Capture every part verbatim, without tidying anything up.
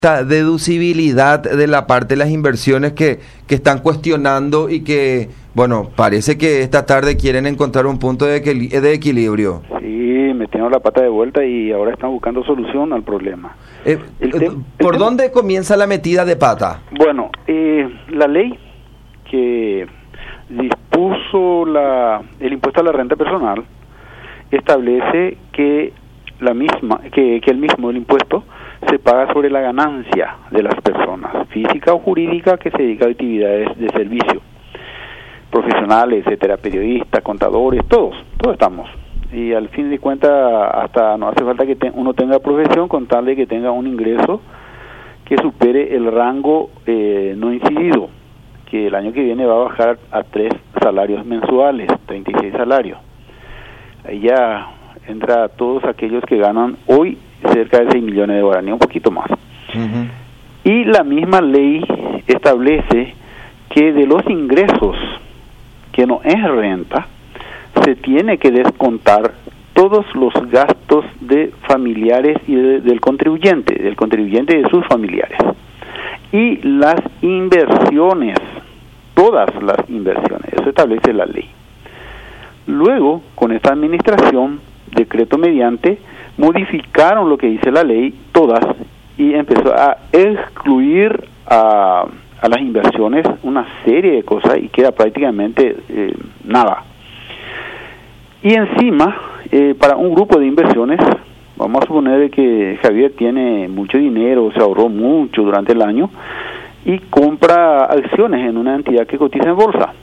esta deducibilidad de la parte de las inversiones que, que están cuestionando y que, bueno, parece que esta tarde quieren encontrar un punto de, equil- de equilibrio. Sí, metieron la pata de vuelta y ahora están buscando solución al problema. Eh, El te- el ¿Por tema- dónde comienza la metida de pata? Bueno, eh, la ley que dispuso la, el impuesto a la renta personal establece que la misma, que, que el mismo el impuesto se paga sobre la ganancia de las personas, física o jurídica, que se dedica a actividades de servicio, profesionales, etcétera, periodistas, contadores, todos, todos estamos. Y al fin de cuentas, hasta no hace falta que te, uno tenga profesión, con tal de que tenga un ingreso que supere el rango eh, no incidido, que el año que viene va a bajar a tres salarios mensuales, treinta y seis salarios. Ahí ya entra a todos aquellos que ganan hoy cerca de seis millones de guaraníes, un poquito más. Uh-huh. Y la misma ley establece que de los ingresos que no es renta, se tiene que descontar todos los gastos de familiares y de, del contribuyente, del contribuyente y de sus familiares. Y las inversiones, todas las inversiones, eso establece la ley. Luego, con esta administración, decreto mediante, modificaron lo que dice la ley, todas, y empezó a excluir a, a las inversiones una serie de cosas y queda prácticamente eh, nada. Y encima, eh, para un grupo de inversiones, vamos a suponer que Javier tiene mucho dinero, se ahorró mucho durante el año y compra acciones en una entidad que cotiza en bolsa.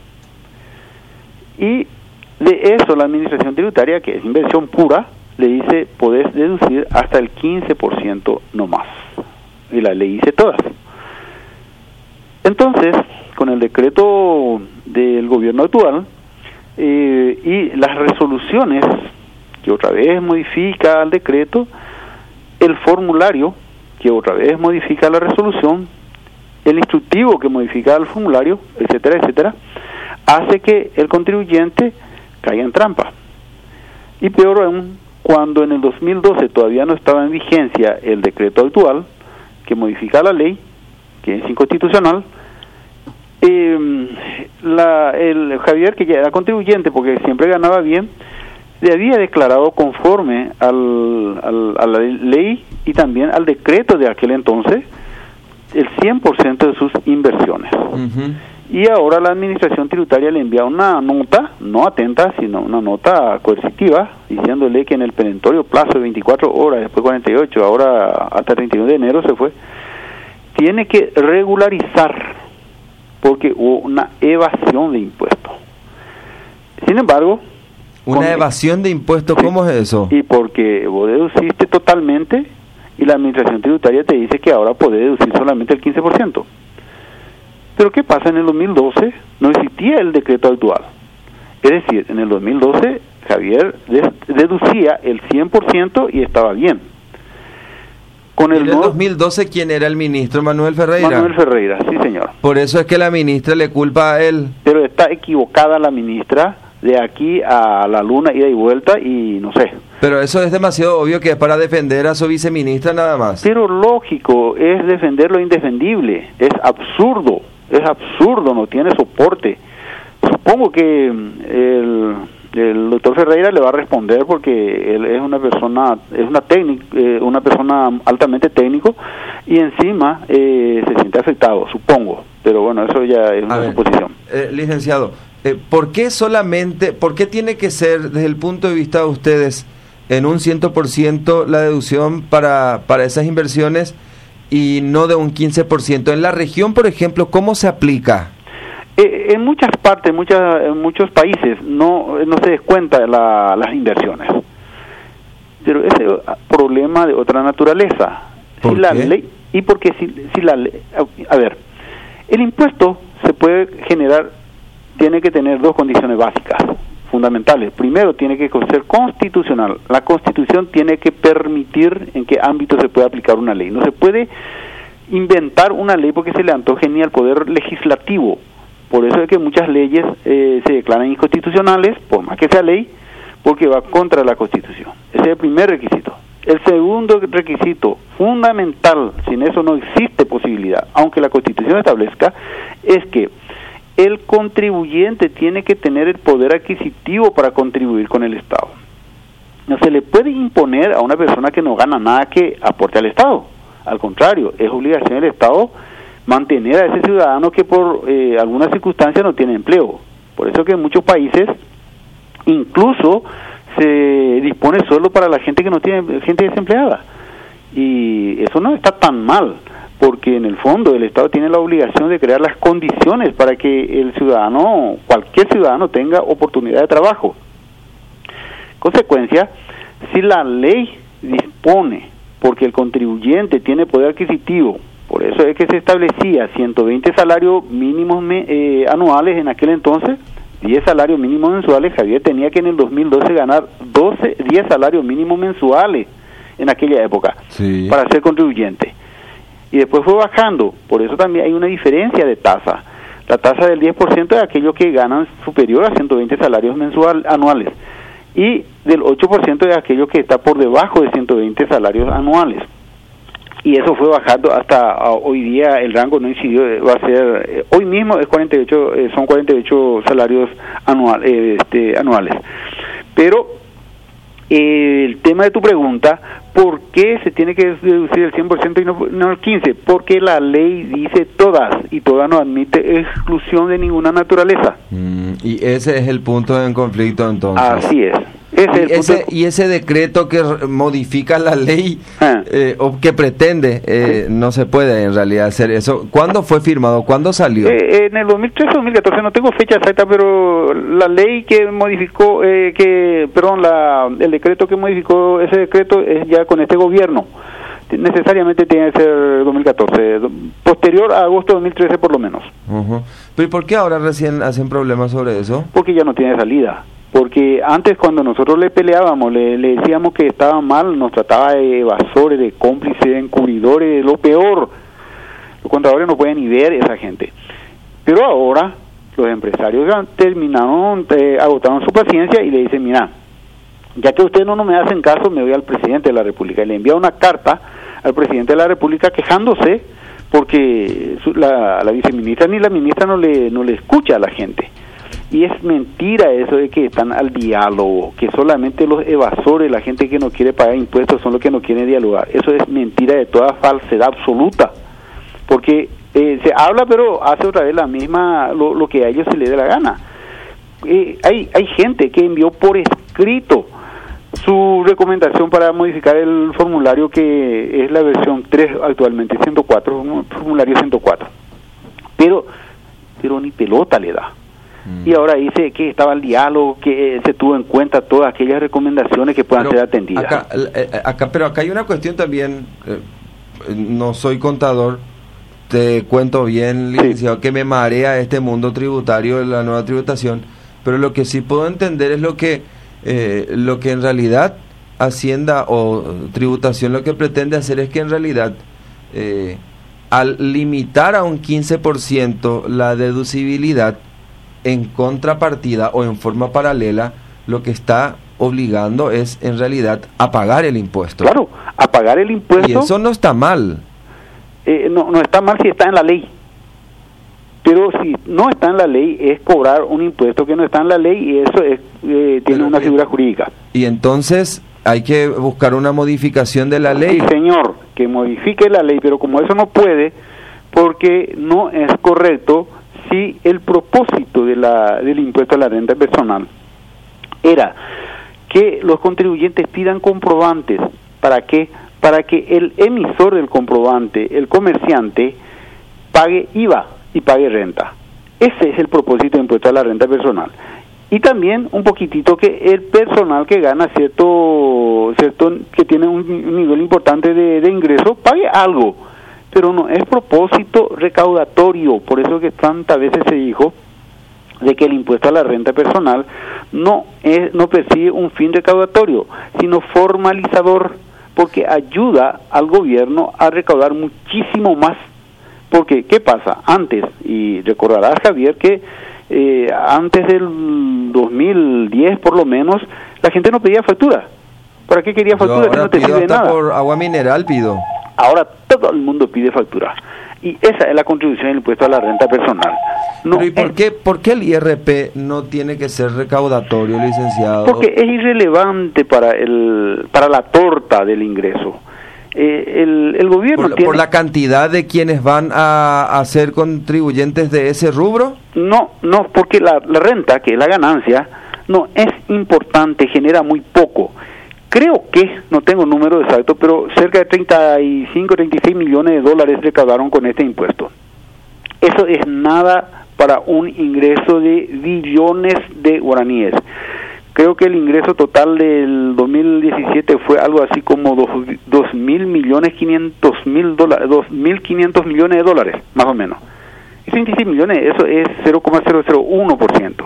Y de eso la administración tributaria, que es inversión pura, le dice, podés deducir hasta el quince por ciento no más. Y la ley dice todas. Entonces, con el decreto del gobierno actual eh, y las resoluciones, que otra vez modifica el decreto, el formulario, que otra vez modifica la resolución, el instructivo que modifica el formulario, etcétera, etcétera, hace que el contribuyente caiga en trampa. Y peor aún, cuando en el dos mil doce todavía no estaba en vigencia el decreto actual que modifica la ley, que es inconstitucional, eh, la, el Javier, que ya era contribuyente porque siempre ganaba bien, le había declarado conforme al, al, a la ley y también al decreto de aquel entonces el cien por ciento de sus inversiones. Uh-huh. Y ahora la administración tributaria le envía una nota, no atenta, sino una nota coercitiva, diciéndole que en el perentorio plazo de veinticuatro horas, después cuarenta y ocho, ahora hasta el treinta y uno de enero se fue, tiene que regularizar, porque hubo una evasión de impuestos. Sin embargo... ¿Una con, evasión de impuestos? Sí, ¿cómo es eso? Y porque vos deduciste totalmente, y la administración tributaria te dice que ahora podés deducir solamente el quince por ciento. Pero ¿qué pasa? En el dos mil doce no existía el decreto actual. Es decir, en el dos mil doce Javier deducía el cien por ciento y estaba bien. Con el en el nuevo... dos mil doce, ¿quién era el ministro? Manuel Ferreira. Manuel Ferreira, sí señor. Por eso es que la ministra le culpa a él. Pero está equivocada la ministra, de aquí a la luna, ida y vuelta, y no sé. Pero eso es demasiado obvio que es para defender a su viceministra nada más. Pero lógico, es defender lo indefendible, es absurdo. Es absurdo, no tiene soporte. Supongo que el, el doctor Ferreira le va a responder porque él es una persona, es una técnica, eh, una persona altamente técnico y encima eh, se siente afectado, supongo. Pero bueno, eso ya es una suposición. Eh, licenciado, eh, ¿por qué solamente, por qué tiene que ser desde el punto de vista de ustedes en un cien por ciento la deducción para, para esas inversiones y no de un quince por ciento? En la región, por ejemplo, ¿cómo se aplica? Eh, en muchas partes, muchas, en muchos países, no, no se descuenta la, las inversiones. Pero ese es un problema de otra naturaleza. ¿Por si la qué? Ley, y porque si, si la ley, a ver, el impuesto se puede generar, tiene que tener dos condiciones básicas, fundamentales. Primero, tiene que ser constitucional. La Constitución tiene que permitir en qué ámbito se puede aplicar una ley. No se puede inventar una ley porque se le antoje ni al poder legislativo. Por eso es que muchas leyes eh, se declaran inconstitucionales, por más que sea ley, porque va contra la Constitución. Ese es el primer requisito. El segundo requisito fundamental, sin eso no existe posibilidad, aunque la Constitución establezca, es que el contribuyente tiene que tener el poder adquisitivo para contribuir con el Estado. No se le puede imponer a una persona que no gana nada que aporte al Estado. Al contrario, es obligación del Estado mantener a ese ciudadano que por eh, alguna circunstancia no tiene empleo. Por eso que en muchos países incluso se dispone solo para la gente que no tiene, gente desempleada. Y eso no está tan mal, porque en el fondo el Estado tiene la obligación de crear las condiciones para que el ciudadano, cualquier ciudadano, tenga oportunidad de trabajo. Consecuencia, si la ley dispone, porque el contribuyente tiene poder adquisitivo, por eso es que se establecía ciento veinte salarios mínimos me, eh, anuales en aquel entonces, diez salarios mínimos mensuales. Javier tenía que en el dos mil doce ganar doce, diez salarios mínimos mensuales en aquella época, sí, para ser contribuyente. Y después fue bajando, por eso también hay una diferencia de tasa. La tasa del diez por ciento de aquellos que ganan superior a ciento veinte salarios mensual, anuales, y del ocho por ciento de aquellos que está por debajo de ciento veinte salarios anuales. Y eso fue bajando hasta uh, hoy día. El rango no incidió, va a ser, eh, hoy mismo es cuarenta y ocho, eh, son cuarenta y ocho salarios anual, eh, este, anuales. Pero eh, el tema de tu pregunta, ¿por qué se tiene que deducir el cien por ciento y no, no el quince por ciento? Porque la ley dice todas, y todas no admite exclusión de ninguna naturaleza. Mm, y ese es el punto en conflicto entonces. Así es. Ese y, ese, y ese decreto que modifica la ley ah. eh, o que pretende, eh, sí. no se puede en realidad hacer eso. ¿Cuándo fue firmado? ¿Cuándo salió? Eh, en el dos mil trece o dos mil catorce, no tengo fecha exacta, pero la ley que modificó, eh, que perdón, la, el decreto que modificó ese decreto es ya con este gobierno. Necesariamente tiene que ser dos mil catorce, posterior a agosto de dos mil trece por lo menos. Uh-huh. ¿Pero por qué ahora recién hacen problemas sobre eso? Porque ya no tiene salida. Porque antes, cuando nosotros le peleábamos, le, le decíamos que estaba mal, nos trataba de evasores, de cómplices, de encubridores, lo peor. Los contadores no pueden ni ver esa gente. Pero ahora los empresarios terminaron, eh, agotaron su paciencia y le dicen, mira, ya que ustedes no, no me hacen caso, me voy al presidente de la República. Y le envía una carta al presidente de la República quejándose porque su, la, la viceministra ni la ministra no le, no le escucha a la gente. Y es mentira eso de que están al diálogo, que solamente los evasores, la gente que no quiere pagar impuestos, son los que no quieren dialogar. Eso es mentira de toda falsedad absoluta, porque eh, se habla pero hace otra vez la misma, lo, lo que a ellos se les dé la gana. Eh, hay, hay gente que envió por escrito su recomendación para modificar el formulario, que es la versión tres actualmente, ciento cuatro, formulario ciento cuatro, pero, pero ni pelota le da. Y ahora dice que estaba el diálogo, que eh, se tuvo en cuenta todas aquellas recomendaciones que puedan pero ser atendidas. Acá, eh, acá, pero acá hay una cuestión también, eh, no soy contador, te cuento bien, licenciado, sí, que me marea este mundo tributario, la nueva tributación, pero lo que sí puedo entender es lo que, eh, lo que en realidad Hacienda o tributación lo que pretende hacer es que en realidad, eh, al limitar a un quince por ciento la deducibilidad, en contrapartida o en forma paralela, lo que está obligando es en realidad a pagar el impuesto. Claro, a pagar el impuesto. Y eso no está mal. Eh, no, no está mal si está en la ley. Pero si no está en la ley, es cobrar un impuesto que no está en la ley, y eso es, eh, tiene Pero, una figura jurídica. Y entonces hay que buscar una modificación de la ley. Sí, señor, que modifique la ley, pero como eso no puede, porque no es correcto. Si el propósito de la, del impuesto a la renta personal era que los contribuyentes pidan comprobantes, ¿para qué? Para que el emisor del comprobante, el comerciante, pague I V A y pague renta. Ese es el propósito del impuesto a la renta personal. Y también un poquitito que el personal que gana cierto, cierto que tiene un nivel importante de, de ingreso, pague algo. Pero no es propósito recaudatorio. Por eso que tantas veces se dijo de que el impuesto a la renta personal no es no persigue un fin recaudatorio, sino formalizador, porque ayuda al gobierno a recaudar muchísimo más. Porque, ¿qué pasa? Antes, y recordarás, Javier, que eh, antes del dos mil diez por lo menos, la gente no pedía factura. ¿Para qué quería factura Yo si no te pido sirve hasta nada? por agua mineral pido. Ahora todo el mundo pide factura. Y esa es la contribución del impuesto a la renta personal. No, Pero ¿y por es, qué, por qué el I R P no tiene que ser recaudatorio, licenciado? Porque es irrelevante para el para la torta del ingreso. Eh, el, el gobierno ¿Por, tiene... por la cantidad de quienes van a, a ser contribuyentes de ese rubro? No, no, porque la, la renta, que es la ganancia, no es importante, genera muy poco. Creo que, no tengo el número exacto, pero cerca de treinta y cinco, treinta y seis millones de dólares recaudaron con este impuesto. Eso es nada para un ingreso de billones de guaraníes. Creo que el ingreso total del dos mil diecisiete fue algo así como dos mil millones quinientos mil dólares, dos mil quinientos millones de dólares, más o menos. Y treinta y seis millones, eso es cero coma cero cero uno por ciento.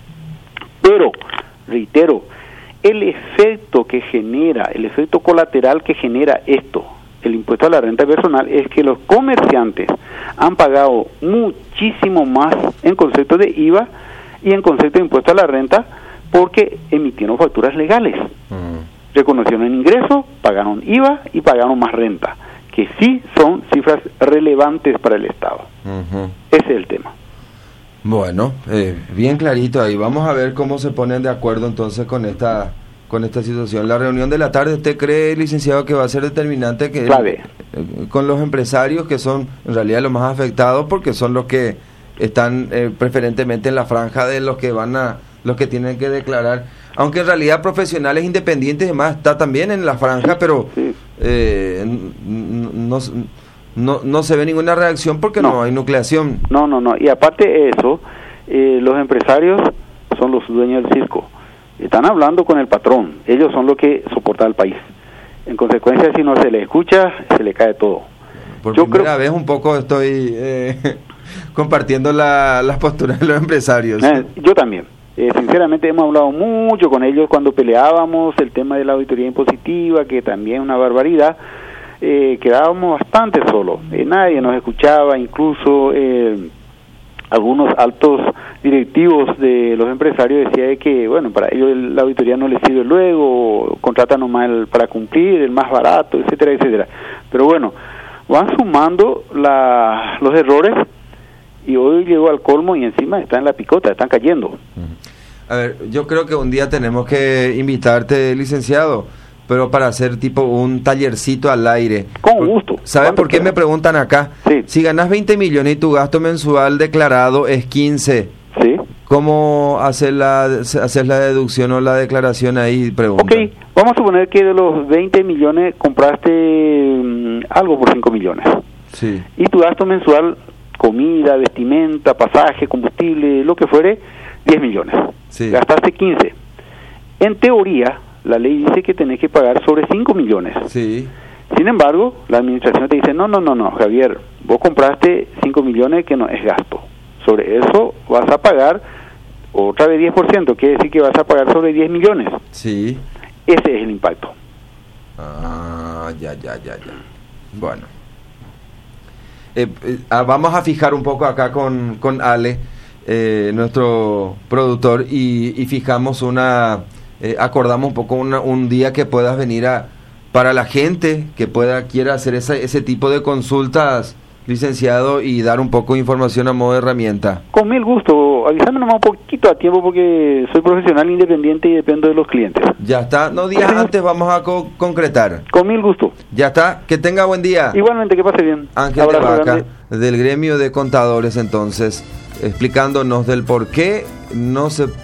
Pero, reitero, el efecto que genera, el efecto colateral que genera esto, el impuesto a la renta personal, es que los comerciantes han pagado muchísimo más en concepto de I V A y en concepto de impuesto a la renta porque emitieron facturas legales. Uh-huh. Reconocieron el ingreso, pagaron I V A y pagaron más renta, que sí son cifras relevantes para el Estado. Uh-huh. Ese es el tema. Bueno, eh, bien clarito ahí. Vamos a ver cómo se ponen de acuerdo entonces con esta con esta situación. La reunión de la tarde, ¿usted cree, licenciado, que va a ser determinante que clave eh, con los empresarios que son en realidad los más afectados porque son los que están eh, preferentemente en la franja de los que van a los que tienen que declarar, aunque en realidad profesionales independientes y demás está también en la franja, pero eh, no, no no se ve ninguna reacción porque no, no hay nucleación. No, no, no. Y aparte de eso, eh, los empresarios son los dueños del circo. Están hablando con el patrón. Ellos son los que soportan al país. En consecuencia, si no se le escucha, se le cae todo. Por Yo primera creo... vez un poco estoy eh, compartiendo la, las posturas de los empresarios. Eh, yo también. Eh, sinceramente hemos hablado mucho con ellos cuando peleábamos el tema de la auditoría impositiva, que también es una barbaridad. Eh, quedábamos bastante solos, eh, nadie nos escuchaba, incluso eh, algunos altos directivos de los empresarios decían de que, bueno, para ellos la auditoría no les sirve luego, contratan nomás el, para cumplir, el más barato, etcétera, etcétera. Pero bueno, van sumando la, los errores y hoy llegó al colmo y encima están en la picota, están cayendo. A ver, yo creo que un día tenemos que invitarte, licenciado, pero para hacer tipo un tallercito al aire. Con gusto. ¿Sabes por qué me preguntan acá? Sí. Si ganas veinte millones y tu gasto mensual declarado es quince, sí. ¿Cómo hacer la, hacer la deducción o la declaración ahí? Preguntan. Ok, vamos a suponer que de los veinte millones compraste um, algo por cinco millones. Sí. Y tu gasto mensual, comida, vestimenta, pasaje, combustible, lo que fuere, diez millones. Sí. Gastaste quince. En teoría, la ley dice que tenés que pagar sobre cinco millones. Sí. Sin embargo, la administración te dice, no, no, no, no, Javier, vos compraste cinco millones que no es gasto. Sobre eso vas a pagar otra vez diez por ciento, quiere decir que vas a pagar sobre diez millones. Sí. Ese es el impacto. Ah, ya, ya, ya, ya. Bueno. Eh, eh, ah, vamos a fijar un poco acá con, con Ale, eh, nuestro productor, y, y fijamos una... Eh, acordamos un poco una, un día que puedas venir a para la gente que pueda quiera hacer esa, ese tipo de consultas, licenciado, y dar un poco de información a modo de herramienta. Con mil gusto, avísame nomás un poquito a tiempo porque soy profesional independiente y dependo de los clientes. Ya está, no días sí. Antes vamos a co- concretar. Con mil gusto. Ya está, que tenga buen día. Igualmente, que pase bien. Ángel de Vaca, del gremio de contadores, entonces, explicándonos del por qué no se